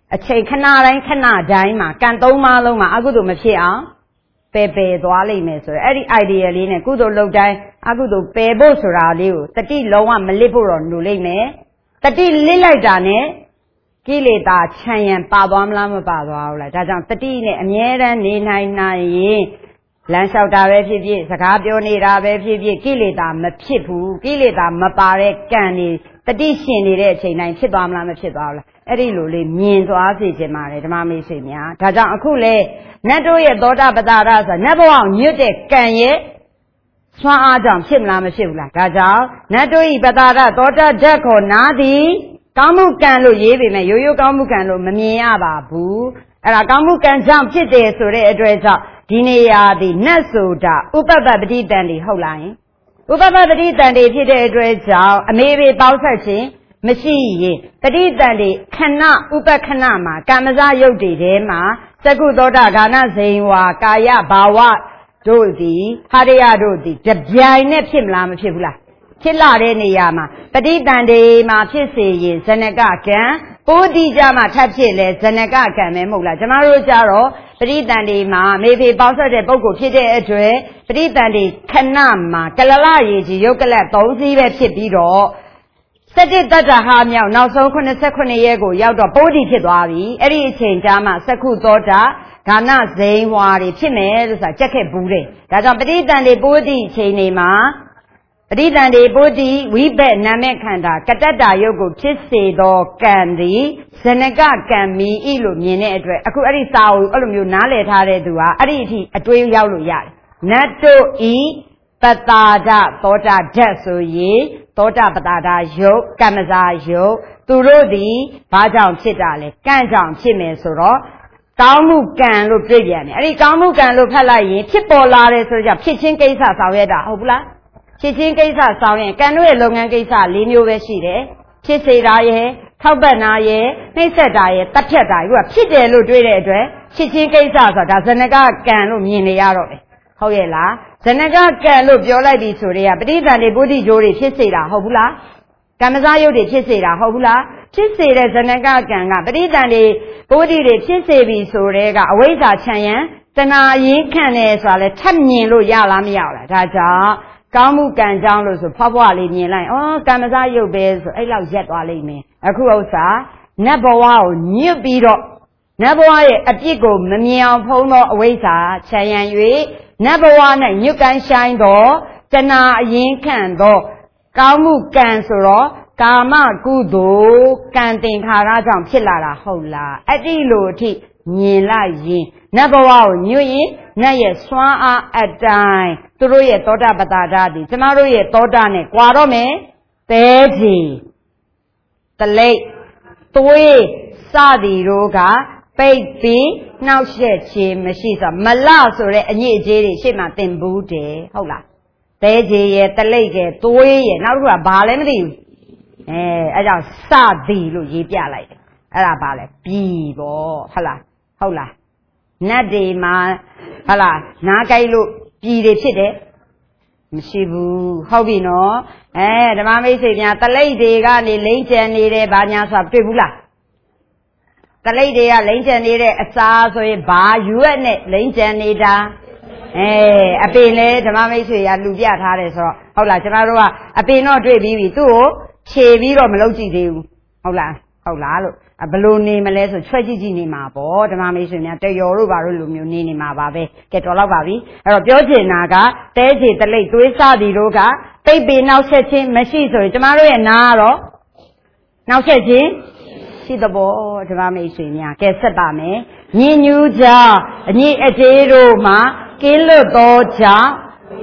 အချိန်ခဏတိုင်းခဏတိုင်းမှာကံသုံးပါးလုံးမှာအကုသိုလ်မဖြစ်အောင်ပယ်သွားလိမ့်မယ်ဆိုတော့အဲ့ဒီ idea လေးနဲ့ကုသိုလ်လုပ်တိုင်းအကုသိုလ်ပယ်ဖို့ဆိုတာလေးကိုတတိလုံးဝမလစ်ဖို့တော့လိုလိမ့်မယ်တတိလစ်လိုက်တာနဲ့ကိလေသာခြံရံပါသွားမလားမပါသွားဘူးလားဒါကြောင့်တတိနဲ့အမြဲတမ်းနေနိုင်ရင်လမ်းလျှောက်တာပဲဖြစ်ဖြစ်စကားပြောနေတာပဲဖြစ်ဖြစ်ကိလေသာမဖြစ်ဘူးကိလေသာမပါတဲ့ကံတွေတတိရှင်နေတဲ့အချိန်တိုင်းဖြစ်သွားမလားမဖြစ်သွားဘူးလားအဲ့ဒီလိုလေးမြင်သွားစေချင်ပါတယ်ဓမ္မမိတ်ဆွေများဒါကြောင့်အခုလေနတ်တို့ရဲ့သောတာပတ္တရဆိုတာနတ်ဘဝကိုညွတ်တဲ့ကံရဲ့ဆွမ်းအားကြောင့်ဖြစ်မလားမဖြစ်ဘူးလားဒါကြောင့်နတ်တို့ဤပတ္တရသောတာဓာတ်ခေါ်နာသည်ကောင်းမှုကံလို့ရေးပေမဲ့ရိုးရိုးကောင်းမှုကံလို့မမြင်ရပါဘူးအဲ့ဒါကောင်းမှုကံကြောင့်ဖြစ်တယ်ဆိုတဲ့အတွက်ကြောင့်ဒီနေရာသည်နတ်ဆိုတာဥပပပတိတန်တွေဟုတ်လားယင်ဥပပပတိတန်တွေဖြစ်တဲ့အတွက်ကြောင့်အမေပေပေါင်းဆက်ခြင်းမရှိရင်ပတိတန်တွေခဏဥပခဏမှာကာမဇယုတ်တွေထဲမှာသက္ကုသောတာဂာနဇိန်ဝါကာယဘာဝတို့သည်ဟာရယတို့သည်တပြိုင်နဲ့ဖြစ်မလားမဖြစ်ဘူးလားဖြစ်လာတဲ့နေရာမှာပဋိတန်တွေမှာဖြစ်စေရင်ဇနကကံပိုးတိကြမှာထပ်ဖြစ်လဲဇနကကံပဲမဟုတ်လားကျမတို့ကြတော့ပဋိတန်တွေမှာမေဖေပေါင်းဆက်တဲ့ပုဂ္ဂိုလ်ဖြစ်တဲ့အတွက်ပဋိတန်တွေခဏမှာကလလရေကြီးယုတ်ကလတ်3စီးပဲဖြစ်ပြီးတော့17တတ္တဟာမြောက်နောက်ဆုံး89ရက်ကိုရောက်တော့ပိုးတိဖြစ်သွားပြီအဲ့ဒီအချိန်ကျမှသက္ကုသောတာဂာနဇိန်ဝါတွေဖြစ်မယ်လို့ဆိုတာကြက်ခဲ့ဘူးတယ်ဒါကြောင့်ပဋိတန်တွေပိုးတိအချိန်တွေမှာပဋိတန်တွေပုဒ္ဓိဝိဘက်နာမခန္ဓာကတ္တတာယုတ်ကိုဖြစ်စေသောကံသည်ဇနကကံမီဤလို့မြင်တဲ့အတွက်အခုအဲ့ဒီစာအုပ်အဲ့လိုမျိုးနားလည်ထားတဲ့သူကအဲ့ဒီအထိအတွေးရောက်လို့ရတယ်နတ်တို့ဤပတာဒသောတာဓာတ်ဆိုရင်သောတာပတာဒယုတ်ကမ္မဇာယုတ်သူတို့သည်ဘာကြောင့်ဖြစ်တာလဲကံကြောင့်ဖြစ်မယ်ဆိုတော့ကောင်းမှုကံလို့တွေ့ပြန်တယ်အဲ့ဒီကောင်းမှုကံလို့ဖတ်လိုက်ရင်ဖြစ်ပေါ်လာတယ်ဆိုကြဖြစ်ချင်းကိစ္စဆောင်ရတာဟုတ်ဘူးလားဖြစ်ချင်းကိစ္စဆောင်ရင်ကံတို့ရဲ့လုပ်ငန်းကိစ္စ၄မျိုးပဲရှိတယ်ဖြစ်စေတာရဲ့ထောက်ပံ့တာရဲ့နှိမ့်ဆက်တာရဲ့တပ်ဖြတ်တာရဲ့ဖြစ်တယ်လို့တွေးတဲ့အတွက်ဖြစ်ချင်းကိစ္စဆိုတာဇနကကံလို့မြင်နေရတော့တယ်ဟုတ်ရဲ့လားဇနကကံလို့ပြောလိုက်ပြီဆိုတော့ပဋိသန္ဓေပုဒ္ဓိဂျိုးတွေဖြစ်စေတာဟုတ်ဘူးလားကမ္မဇယုတ်တွေဖြစ်စေတာဟုတ်ဘူးလားဖြစ်စေတဲ့ဇနကကံကပဋိသန္ဓေပုဒ္ဓိတွေဖြစ်စေပြီဆိုတဲ့ကအဝိဇ္ဇာခြံရံတဏှာရင်းခံတယ်ဆိုတာလဲထပ်မြင်လို့ရလားမရဘူးလားဒါကြောင့်ကောင်းမှုကံကြောင်းလို့ဆိုဖွားဖွားလေးမြင်လိုက်ကမ္မဇယုတ်ပဲဆိုအဲ့လောက်ရက်သွားလိမ့်မယ်အခုဥစ္စာနတ်ဘဝကိုညှစ်ပြီးတော့နတ်ဘဝရဲ့အပြစ်ကိုမမြင်အောင်ဖုံးသောအဝိဇ္ဇာခြံရံ၍နတ်ဘဝ၌ညွတ်ကန်ဆိုင်သောတဏှာအရင်ခံသောကောင်းမှုကံဆိုတော့ကာမကုသိုလ်ကံသင်္ခါရကြောင့်ဖြစ်လာတာဟုတ်လားအဲ့ဒီလိုအထိမြင်လိုက်ရင်နတ်ဘဝကိုညွတ်ရင်နတ်ရဲ့စွမ်းအားအတိုင်းသူတို့ရဲ့သောတာပတ္တဓာတ်ဒီကျမတို့ရဲ့သောတာနဲ့ကြွာတော့မယ်သဲကြီးတလိပ်သွေးစသည်တို့ကပိတ်ပြီးနှောက်ယှက်ခြင်းမရှိဆိုမလဆိုတဲ့အညစ်အကြေးတွေရှေ့မှာသင်ဘူးတယ်ဟုတ်လားသဲကြီးရဲ့တလိပ်ရဲ့သွေးရဲ့နောက်တစ်ခုကဘာလဲမသိဘူးအဲကြောင့်စသည်လို့ရေးပြလိုက်တယ်အဲ့ဒါဘာလဲပြီပေါ့ဟုတ်လားဟုတ်လားနတ်တွေမှာဟုတ်လားနားကြိုက်လို့ပြည်တွေဖြစ်တယ်မရှိဘူးဟုတ်ပြီနော်ဓမ္မမိတ်ဆွေများတလိပ်တွေကနေလိမ့်ကျန်နေတယ်ဘာညာဆိုတာတွေ့ဘူးလားတလိပ်တွေကလိမ့်ကျန်နေတဲ့အစာဆိုရင်ဘာရွက်နဲ့လိမ့်ကျန်နေတာအပင်လဲဓမ္မမိတ်ဆွေရလူပြထားတယ်ဆိုတော့ဟုတ်လားကျမတို့ကအပင်တော့တွေ့ပြီးပြီသူ့ကိုခြေပြီးတော့မလုပ်ကြည့်သေးဘူးဟုတ်လားဟုတ်လားလို့ဘလို့နေမလဲဆိုချွဲကြည့်နေမှာပေါ့ဓမ္မမိတ်ဆွေများတယောတို့ဘာလို့လူမျိုးနေမှာပါပဲကဲတော်တော့ပါပြီအဲ့တော့ပြောချင်တာကတဲချေတလိပ်သွေးစသည်တို့ကပိတ်ပေနောက်ဆက်ခြင်းမရှိဆိုရင်ကျမတို့ရဲ့နာကတော့နောက်ဆက်ခြင်းရှိသဘောဓမ္မမိတ်ဆွေများကဲဆက်ပါမယ်ညင်ညူးကြောင့်အညစ်အကြေးတို့မှာကင်းလွတ်သောကြောင့်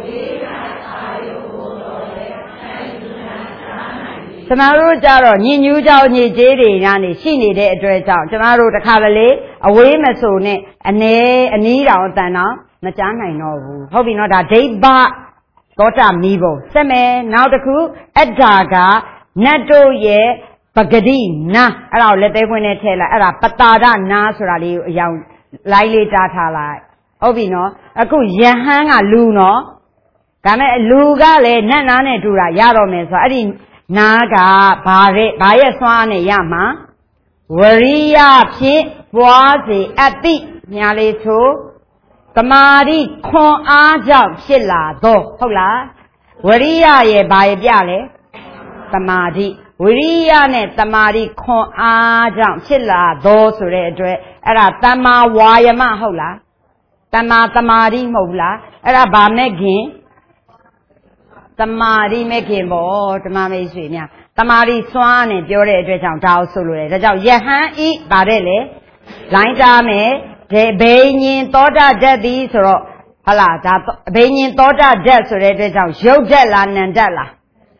ကျမတို့ကြတော့ညင်ညူးကြောင့်ညစ်ကြေးတွေကနေရှိနေတဲ့အတွက်ကြောင့်ကျမတို့တခါတလေအဝေးမဆိုနဲ့အနီးတောင်အတန်တောင်မကြားနိုင်တော့ဘူးဟုတ်ပြီနော်ဒါဒိဗ္ဗသောတာမီးပုံဆက်မယ်နောက်တစ်ခုအတ္တာကနတ်တို့ရဲ့ပဂတိနာအဲ့ဒါကိုလက်သေးခွင်းနဲ့ထည့်လိုက်အဲ့ဒါပတာဒနာဆိုတာလေးကိုအယောင်လိုက်လေးတားထားလိုက်ဟုတ်ပြီနော်အခုယဟန်ကလူနော်ဒါမဲ့လူကလည်းနတ်နာနဲ့တူတာရတော့မယ်ဆိုတော့အဲ့ဒီနာကဘာရဲ့စွမ်းနဲ့ရမှာ Varia Pin, Boise, at the Nyaleto, Tamari, Con Aja, Shilla, do, Hola, Varia ye by Biale, Tamadi, Varia ne Tamari, Con Aja, Shilla, do, Sure, Era Tama, Wayama, Hola, Tama, Tamari, Mola, Era Bamegin. Tamari making board, Mammy Swina. Tamari Swan and Jore Dredge Dow Sulu. The Jow Yahan eat Badele. Line Dame, the Bayin Toda Dedi Soro. Hala, Bayin Toda Death or Redge Jojela Nandela.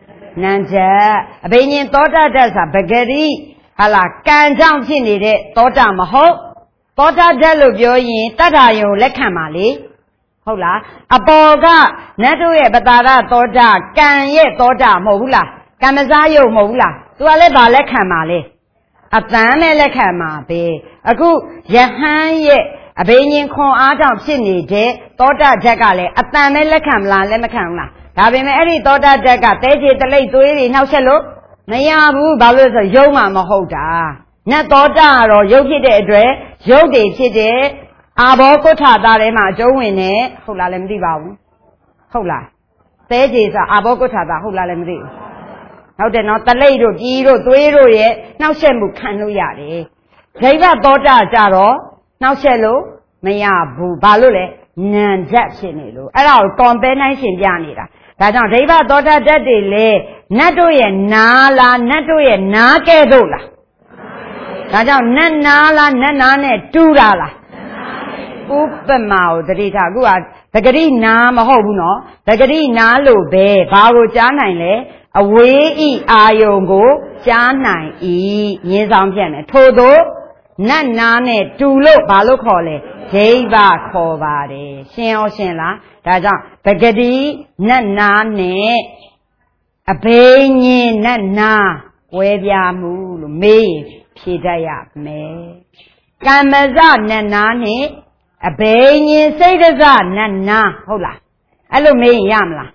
Nanja, a Bayin Toda Dessa, Bagadi. Hala, can jump in it, Toda Maho. Toda Delu Joyin, Tadayo Lekamali. Hola, a boga, Natu Batara Toda, can ye Toda Mola, Kamazayo Mola, to a leba lecamale. A tame lecama be, a good Yahan ye, a bayin con Adam Sydney de, Toda Jagale, a tame lecamla, lemacamla. Having any Toda Jaga, they did the late to it, now shallow. Nayabu Balus a Yoma Mahoda. Not Toda or Yogi de Dre, Yogi Chide. Abokota Darema Joine, Hula Lemdi Hola. Stages are Abokota, Hula Lemdi. Now they're not the lady, Giro, Duero yet, now Shemu Kanu Yari. Java Dota Jaro, now Shello, Mayabu, Balule, Nan Japsinilu. Allow combination Yanira. That's not Java Dota Daddy, Natoye Nala, Natoye Nakedola. That's not Nanala, Nanane, Turala. Upamau, the data go at the Garina Mahobuno, the Garina Lobe, Bago Janile, away e Ayongo, Janai e, Yezampian, Todo, Nanane, Tulo, Balocole, Java Covade, Shen Shenla, Daja, the Gadi, Nanane, a Bain Nana, Webia Mulu, me, Pidaya, me. Kamaza Nanane. A bain say the Nana, hola. Hello, me yamla.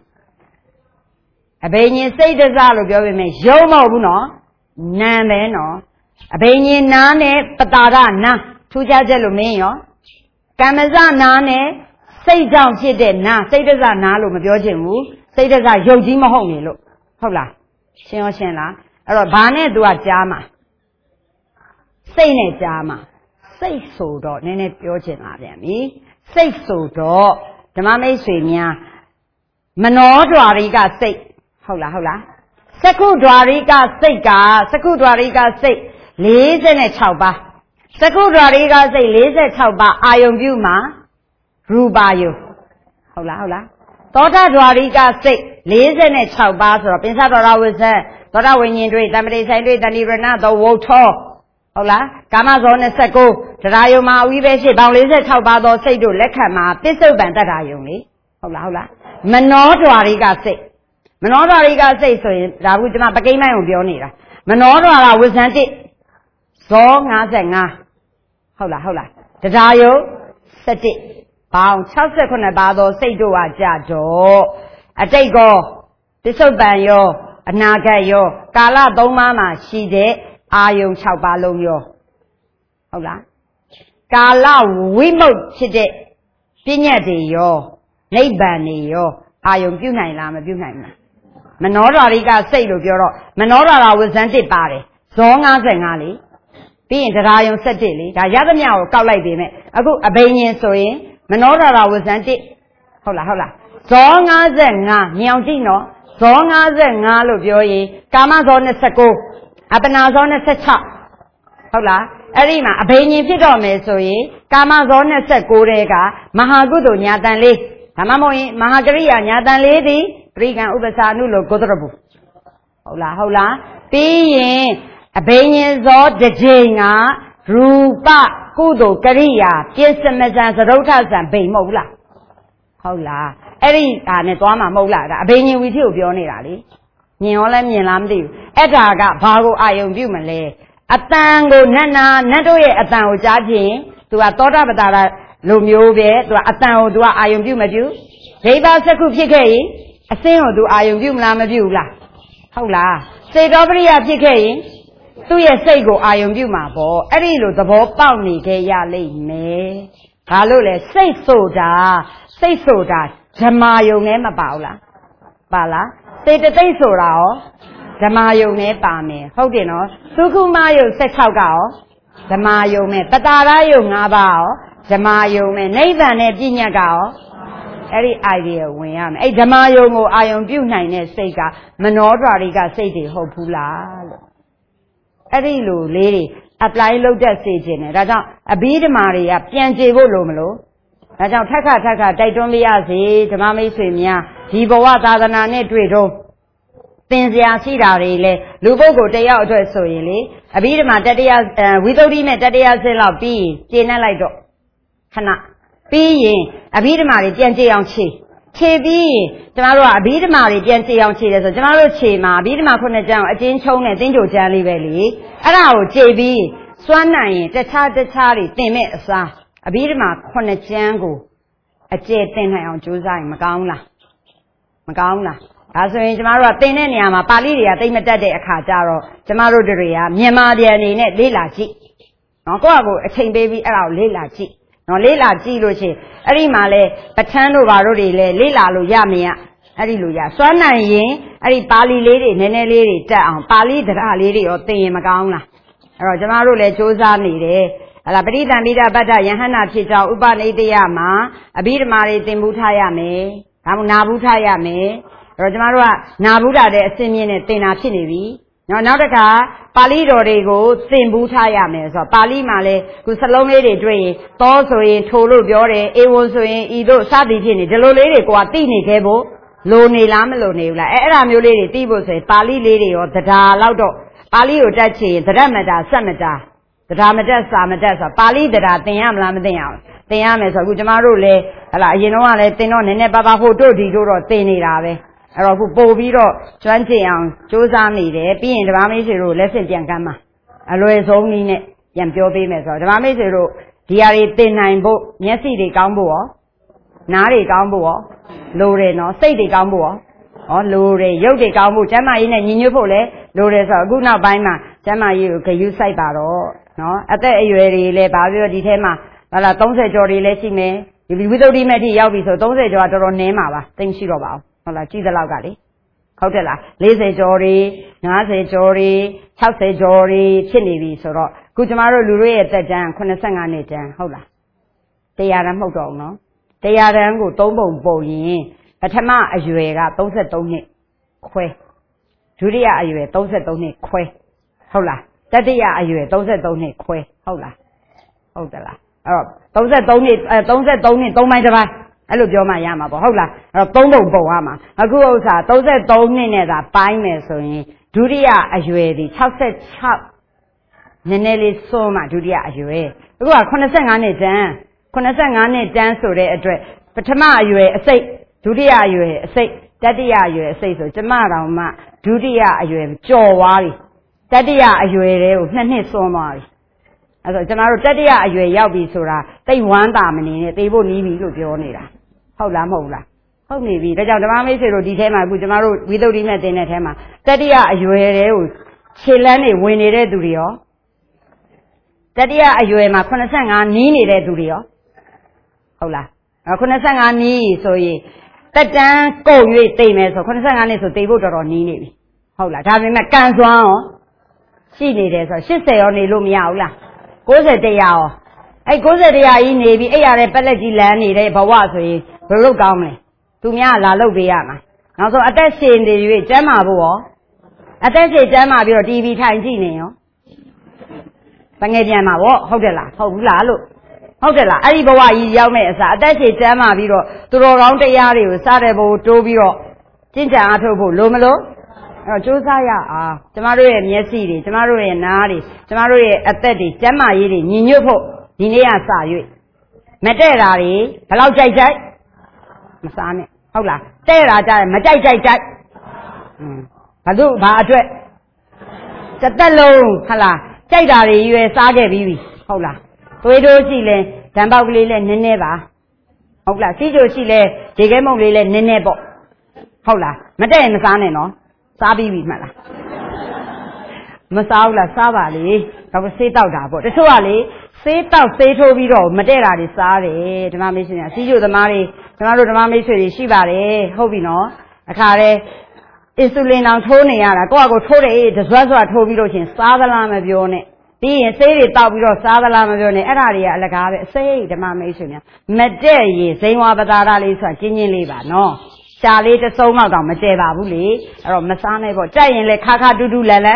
A bain say the Zalo go me, Jomo no, Nameno. A bain nane, Patara na, Tujajelo meo. Kamaza nane, say down, she did na, say the Zanalo, Majojimu, say the Yojima Homilo, hola. Shen Shenla, or Bane do a jama. Say ne jama. Say so dot, Nene Piochin Adami. Say so dot, the Mamma Swimia. Manodwariga say, hola. Secudwariga say, Secudwariga say, Liz and a chauba. Secudwariga say, Liz and chauba, Ion Buma, Rubayo. Hola. Tota Dwariga say, Liz and a chauba, or Pinsadora was there. Tota when you do it, somebody said it, and even now the water. Hola, Gamazon and Sako, Tadayoma, we wish about Lizard Taubado say to Lekama, Pistol Bandayumi. Hola. Manodwariga say. Manodwariga say so, Ravujama became my own Bionira. Manodwara was sent it. Song as a hola. Tadayo, set it. Bound Chelsea Bado say to a jado. A day go. Pistol Banyo, a Nagayo, Gala Domama, she did. Ayon Chaubalo yo. Hola. Gala Wimo Chide. Pinyadi yo. Nabani yo. Ayon Bunai Lama Bunai. Manora Riga say to Bureau. Manora was anti body. Song as an alley. Being that Ayon said daily. The Yadamia Kalai Bime. A good Abanian soy. Manora was anti. Hola. Song as an Niantino. Song as an allo joy. Gamazon a Sako. Abanazon a set up. Hola, Arima, a baby fidome, so ye, Gamazon a set Gorega, Mahagudo Nyadanle, Tamamoi, Mahagaria Nyadan lady, Rigan Ubasanulo Godrabu. Hola, being a baby zod the Jinga, Ruba, Kudo, Karia, Piestamazans, Rotas and Baymola. Hola, Eri Anetoma Mola, a baby with you, Bionirali. Niola Nilamdi, Edaga, Bago Ion Bumale, a tango, Nana, Natoe, a tango Jaji, to a Tota Batara, Lumiobe, to a tango, to a Ion Bumadu, Deva Saku Pike, a single to Ion Bumlamabula. Hola, say Dobria Pike, သူ့ရဲ့စိတ်ကိုအာယုံပြုမှာပေါ့အဲ့ဒီလိုသဘောပေါက်နေခဲ့ရလိမ့်မယ်ဘာလို့လဲစိတ်ဆိုတာဓမ္မယုံနဲ့မပါဘူးလားပါလားစေတသိက်ဆိုတာရောဓမ္မယုံနဲ့ပါမယ်ဟုတ်တယ်နော်သုခုမယုံ16ကရောဓမ္မယုံနဲ့ပတာရယုံ5ပါးရောဓမ္မယုံနဲ့နိဗ္ဗာန်နဲ့ပြဉ္ညာကရောအဲ့ဒီ idea ဝင်ရမယ်အဲ့ဓမ္မယုံကိုအာယုံပြုနိုင်တဲ့စိတ်ကမနောဓာရိကစိတ်တွေဟုတ်ဘူးလားလို့အဲ့ဒီလိုလေးတွေ apply လုပ်တတ်စေခြင်းနဲ့ဒါကြောင့်အဘိဓမ္မာတွေကပြန်ကြည့်ဖို့လိုမလို့ဒါကြောင့်ထက်ခါတိုက်တွန်းပြရစီဓမ္မမိတ်ဆွေများဒီဘဝသာသနာနဲ့တွေ့တော့သင်စရာရှိတာတွေလေလူပုဂ္ဂိုလ်တယောက်အတွက်ဆိုရင်လေအဘိဓမ္မာတတိယဝိသုဒ္ဓိနဲ့တတိယဆင့်လောက်ပြီးကျင့်လိုက်တော့ခဏပြီးရင်အဘိဓမ္မာတွေပြန်ကြည့်အောင်ခြေပြီးရင်ကျမတို့ကအဘိဓမ္မာတွေပြန်ကြည့်အောင်ခြေတယ်ဆိုကျမတို့ခြေမှာအဘိဓမ္မာခုနှစ်ကျမ်းကိုအကျဉ်းချုံးနဲ့သင်္ကြိုကျမ်းလေးပဲလေအဲ့ဒါကိုကြည့်ပြီးစွမ်းနိုင်ရင်တခြားတွေသင်မဲ့အစားအဘိဓမ္မာခုနှစ်ကျမ်းကိုအကျယ်သင်နိုင်အောင်ကြိုးစားရင်မကောင်းလားဒါဆိုရင်ကျမတို့ကသင်တဲ့နေရာမှာပါဠိတွေကသိမတတ်တဲ့အခါကျတော့ကျမတို့တွေကမြန်မာပြန်အနေနဲ့လေ့လာကြည့်နော်ကိုယ့်အကိုအချိန်ပေးပြီးအဲ့ဒါကိုလေ့လာကြည့်နော်လေ့လာကြည့်လို့ရှိရင်အဲ့ဒီမှာလဲပဋ္ဌာန်းတို့ဘာတို့တွေလဲလေ့လာလို့ရမရအဲ့ဒီလိုရစွမ်းနိုင်ရင်အဲ့ဒီပါဠိလေးတွေနည်းနည်းလေးတွေတက်အောင်ပါဠိတရားလေးတွေရောသင်ရင်မကောင်းလားအဲ့တော့ကျမတို့လည်းစူးစမ်းနေတယ်ဟလာပဋိသင်္ပိဋပတ္ထယဟန္တာဖြစ်ကြောင်းဥပနိဒေယမှာအဘိဓမ္မာတွေသင်ဘူးထားရမယ်ဒါမှနာဘူးထားရမယ်အဲ့တော့ကျမတို့ကနာဘူးတာတဲ့အစင်းမြင့်နဲ့သင်တာဖြစ်နေပြီနောက်တစ်ခါပါဠိတော်တွေကိုသင်ဘူးထားရမယ်ဆိုတော့ပါဠိမှာလဲခုစလုံးလေးတွေတွေ့ရင်သောဆိုရင်ထိုလို့ပြောတယ်ဧဝံဆိုရင်ဤတို့စသည်ဖြစ်နေဒီလိုလေးတွေကိုကသိနေခဲ့ဖို့လိုနေလားမလိုနေဘူးလားအဲ့ဒါမျိုးလေးတွေသိဖို့ဆိုရင်ပါဠိလေးတွေရောတရားလောက်တော့ပါဠိကိုတက်ချင်သရမတာစက်မတာတရားမတက်စာမတက်ဆိုပါဠိတရားသင်ရမလားမသင်ရဘူးသင်ရမယ်ဆိုအခုကျမတို့လည်းဟလာအရင်တော့ကလည်းသင်တော့နည်းနည်းပါးဟိုတို့ဒီတို့တော့သင်နေတာပဲအဲ့တော့အခုပို့ပြီးတော့ကျွမ်းကျင်အောင်စူးစမ်းနေတယ်ပြီးရင်ဓမ္မမိတ်ဆွေတို့လက်ဆင့်ပြန်ကမ်းမှာအလွယ်ဆုံးနည်းနဲ့ပြန်ပြောပေးမယ်ဆိုတော့ဓမ္မမိတ်ဆွေတို့ဒီဟာတွေသင်နိုင်ဖို့မျက်စိတွေကောင်းဖို့ရောနားတွေကောင်းဖို့ရောလိုတယ်နော်စိတ်တွေကောင်းဖို့ရောလိုတယ်ရုပ်တွေကောင်းဖို့ကျမ်းမာရေးနဲ့ညီညွတ်ဖို့လည်းလိုတယ်ဆိုတော့အခုနောက်ပိုင်းမှာကျမ်းမာရေးကိုဂရုစိုက်ပါတော့နော်အသက်အရွယ်တွေလည်းဘာပြောဒီထဲမှာဟာလာ30ကျော်တွေလည်းရှိမယ်ဒီဝိသုဒ္ဓိမဲ့အထိရောက်ပြီဆို30ကျော်ကတော်တော်နည်းမှာပါသိမရှိတော့ပါဘူးဟုတ်လားကြည့်သလောက်ကလေဟုတ်တယ်လား40ကျော်တွေ50ကျော်တွေ60ကျော်တွေဖြစ်နေပြီဆိုတော့အခုကျမတို့လူတွေရဲ့သက်တမ်း85နှစ်တန်းဟုတ်လား100တန်းမဟုတ်တော့ဘူးနော်100တန်းကို3ပုံပုံရင်ပထမအရွယ်က33နှစ်ခွဲဒုတိယအရွယ်33နှစ်ခွဲဟုတ်လားတတိယအရွယ်33နှစ်ခွဲဟုတ်လားဟုတ်တယ်လားအဲ့တော့33နှစ်33နှစ်3ပိုင်းတစ်ပိုင်းအဲ့လိုပြောမှရမှာပေါ့ဟုတ်လားအဲ့တော့3ပုံပုံရမှာအခုဥစ္စာ33နှစ်နဲ့သာပိုင်းမယ်ဆိုရင်ဒုတိယအရွယ်ဒီ66နည်းနည်းလေးစွန်းမှဒုတိယအရွယ်အခုက85နှစ်တန်း85နှစ်တန်းဆိုတဲ့အတွက်ပထမအရွယ်အစိတ်ဒုတိယအရွယ်အစိတ်တတိယအရွယ်အစိတ်ဆိုကျမတော်မှဒုတိယအရွယ်ကြော်သွားပြီတတိယအရွယ်တွေကို2နှစ်စွန်းသွားပြီအဲ့တော့ကျမတို့တတိယအရွယ်ရောက်ပြီဆိုတာတိတ်ဝမ်းသာမနေနဲ့သိဖို့နီးပြီလို့ပြောနေတာဟုတ်လားမဟုတ်လားဟုတ်နေပြီဒါကြောင့်ဓမ္မမိတ်ဆွေတို့ဒီထဲမှာအခုကျမတို့ဝိသုဒ္ဓိမဲ့သင်တဲ့ထဲမှာတတိယအရွယ်တွေကိုခြေလန်းတွေဝင်နေတဲ့သူတွေရောတတိယအရွယ်မှာ85နီးနေတဲ့သူတွေရောဟုတ်လား85နီးဆိုရင်တက်တန်းကုန်၍သိမယ်ဆို85နှစ်ဆိုသိဖို့တော်တော်နီးနေပြီဟုတ်လားဒါပေမဲ့ကံစွမ်းရောရှိနေတယ်ဆို80ရောနေလို့မရဘူးလား90တရားရောအဲ့90တရားကြီးနေပြီးအဲ့ရတဲ့ပက်လက်ကြီးလမ်းနေတဲ့ဘဝဆိုရင်ဘယ်လိုကောင်းမလဲသူများလာလုပ်ပေးရမှာနောက်ဆုံးအသက်ရှင်နေ၍ကျမ်းမာဖို့ရောအသက်ရှင်ကျမ်းမာပြီးတော့ TV ထိုင်ကြည့်နေရောတငယ်ပြန်မှာဗောဟုတ်တယ်လားဟုတ်ဘူးလားလို့ဟုတ်တယ်လားအဲ့ဒီဘဝကြီးရောက်မဲ့အစားအသက်ရှင်ကျမ်းမာပြီးတော့သူတော်ကောင်းတရားတွေကိုစတဲ့ဘိုးတိုးပြီးတော့ကျင့်ကြံအားထုတ်ဖို့လိုမလို့အဲ့တော့စူးစမ်းရအောင်ကျမတို့ရဲ့မျက်စိတွေကျမတို့ရဲ့နားတွေကျမတို့ရဲ့အသက်တွေကျမ်းမာရေးတွေညီညွတ်ဖို့ဒီနေ့ကစ၍မတဲ့တာတွေဘယ်လောက်ကြိုက်မစားနဲ့ဟုတ်လားတဲ့တာကြတယ်မကြိုက်ဘာလို့ဘာအတွက်တစ်သက်လုံးဟလားကြိုက်တာတွေရွယ်စားခဲ့ပြီးပြီဟုတ်လားသွေးတိုးရှိလဲဓာန်ပေါက်ကလေးလဲနည်းနည်းပါဟုတ်လားစီးကြိုရှိလဲရေခဲမုံလေးလဲနည်းနည်းပေါ့ဟုတ်လားမတဲ့ရင်မစားနဲ့နော်စားပြီးပြီမှတ်လား Masala Savali, I will sit out about the Tuali, sit out, say to be all, Madeira is sorry, the Mamma, see you the Mari, the Mamma, Shibari, Hobino, a care, insulin on Tony, I go Tony, the Zazua Tobido in Savalam of Yone. Being say it out with Savalam of Yone, Area, like I say, the Mamma, Medei, saying what Badara is a Guinea Liva, no. Charlie the Soma, Mateva Buli, or Masane, but giant like Kaka Dudu Lele.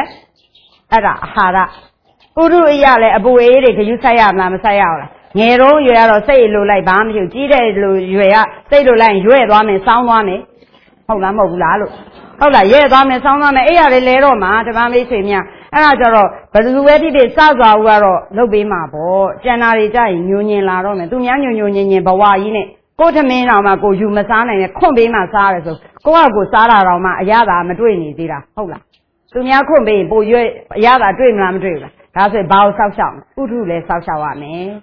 Hara Uru Yale, a boy, you say, I'm Masaya. Nero, you are a say, like Bam, you did it, you are, say, like, you are one and sound one. Hold on, Mobulalu. Hold on, yes, I'm a sound one, a little man, the Mammy Simia, and I draw, but who ready the Saza were no be my boy, January Jane, Union La Rome, to Yan Union, Bawa in it. Go to me now, go, you Masana, and come be my Sarah. Go out, go Sarah, Yada, Madrid, hold on. To me, I couldn't be, boy, Yada dream, I'm dreaming. That's a bow south sound. Utu le south shawame.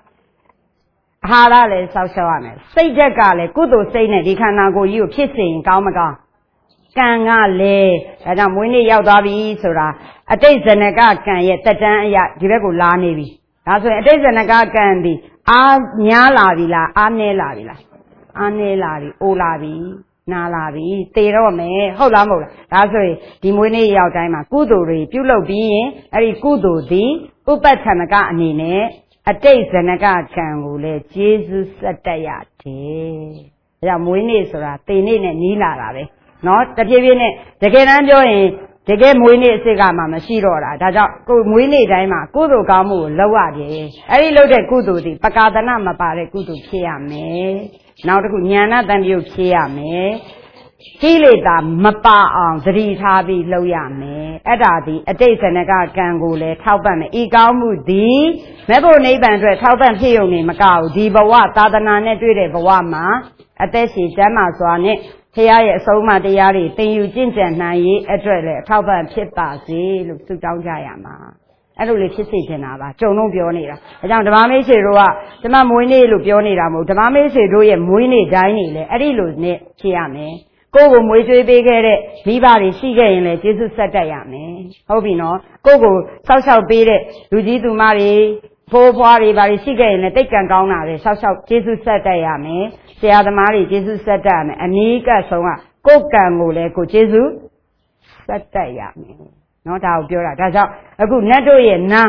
Hara le south shawame. Say Jacale, good to say that he cannot go you kissing, Gamaga. Ganga le, and I'm winning out of Isura. A days and a gag can yet, Tatan, yet, Diego La Navy. That's why a days and a gag can be. Ah, Nyala Villa, Ane La Villa. Ane Lavi, Olavi. Nalavi, Terome, Holamo, Azure, Dimone Yaudama, Guduri, Pulo being, a Gudu di, Upatanaga Nine, a day Senaga Kangule, Jesus Satayate. Yamuinisra, Tinin and Nila Ravi. Not the Givine, the Genanjoin, the Gemuini Sigama, Shirora, Daja, Muini Dama, Gudu Gamu, Lawadi, Ari loaded Gudu di, Pacadana Mapare Gudu Kiame. Now the Gunyana than you kia me. Hilida Mapa on three tabi loyame. Edadi, a day senaga gangule, Tauban, Egamu di, Mebo neighbor, Tauban Hioni, Macau, Dibawa, Tadana, Nedre, Bawama, a deshi, Jama Swane, Here, Soma de Yari, Thing you ginger, Nai, a drele, Tauban Pipasi, look to down Jayama. I don't live to see Genava, Jono Bionera. I don't the Mammy Roa, the Mamuini Lubionera, the Mammy Roya Muini Dini, Erilus ne Chiame. Go with a big Vibari Sigain, Jesus Satayame. Hobino, Gogo, South Bede, Lujidu Mari, Poari Bari Sigain, take and down South Jesus Satayame, the other Mari, Jesus Satan, and Nika Soma, Gokamule, Go Jesus Satayame. Not our Bura. That's a good Nadoye na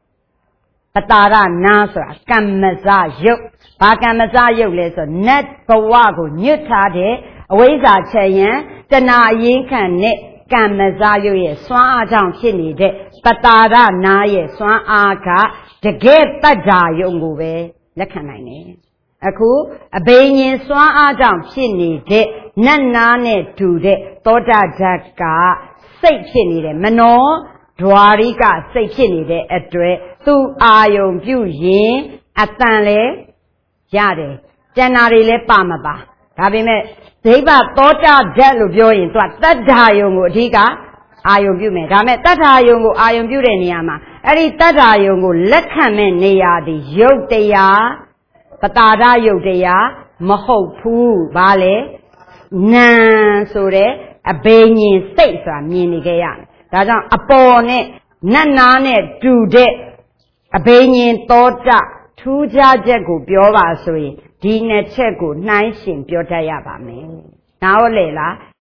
Patara Nasra, Kamaza Yuk, Pakamaza Yuk, lesson, Net Pawago, Nutade, Aweza Chayan, Tana Yinkan Net, Kamaza Yu, Swan Down Chini, Patara Naye, Swan Aka, the Get Tada Yunguwe, the Canine. Aku, a Bayin Swan Down Chini, Nanane to the Tota Jaka. Say Chini, Mano, Dwarika, say Chini, Etre, Tu Ayum, Puyin, Atanle, Yade, Janari Pamaba. Having Deba Tota Jelu Join, that Dayungu, Diga, Ayum Bume, Dame, Tatayungu, Ayum Bureniama, Eri Tatayungu, let come in Neadi, Yodeya, Patada Yodeya, Maho Pu, Vale, Nan Sure. A baby states are meaning again. That's upon it, Nanane do de a baby tota, two jajago, Biova sui, Dina chego, nice in Piotayaba me. Now, Lela.